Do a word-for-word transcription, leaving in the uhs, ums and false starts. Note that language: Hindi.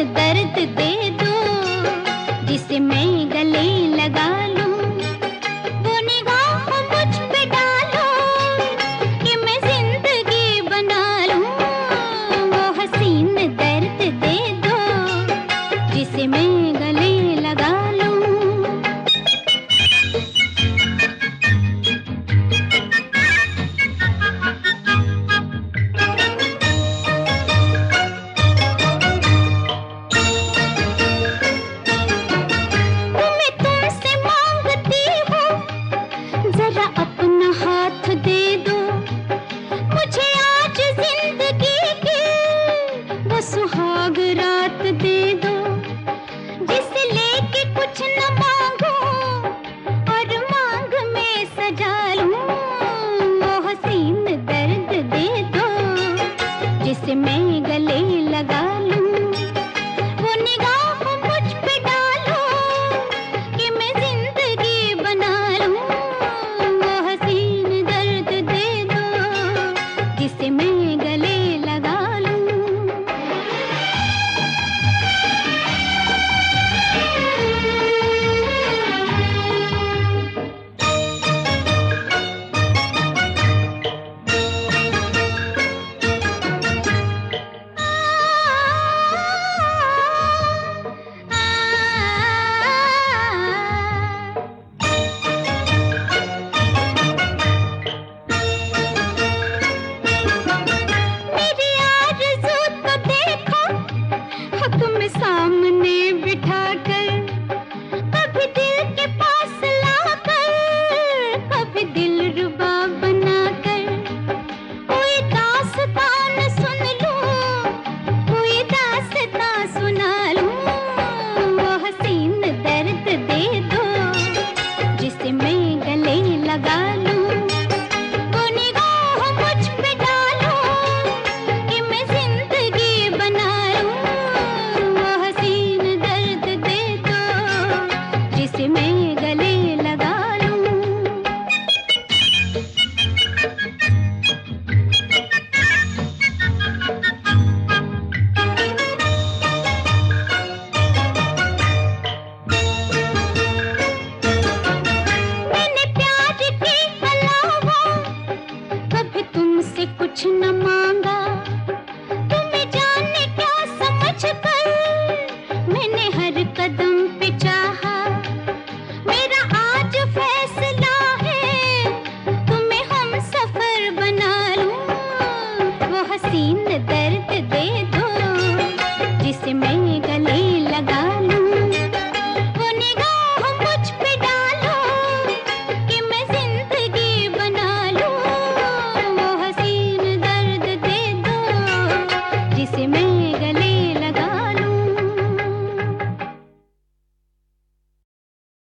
दर्द दे दो जिसे मैं गले लगा लूं। वो निगाह मुझ पे डालो कि मैं जिंदगी बना लूं। वो हसीन दर्द दे दो जिसे मैं गले लगा लूं। जरा अपना हाथ दे दो मुझे आज जिंदगी की वो सुहाग रात दे दो जिसे लेके कुछ न मांगो और मांग में सजा लूं। वो हसीन दर्द दे दो जिसे मैं गले लगा लूं। वो निगाह मुझ पे डालो कि मैं जिंदगी बना लूं। जिसे मैं गले लगा लूं। तुम सामने